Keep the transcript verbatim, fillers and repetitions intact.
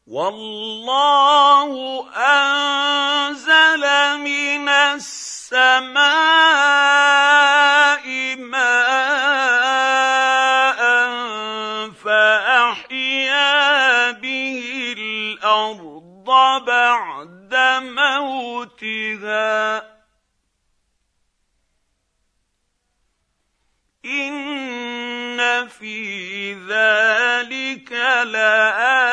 وَاللَّهُ أَنزَلَ مِنَ السَّمَاءِ مَاءً فَأَحْيَا بِهِ الْأَرْضَ بَعْدَ مَوْتِهَا ۚ إِنَّ فِي ذَٰلِكَ لَآيَةً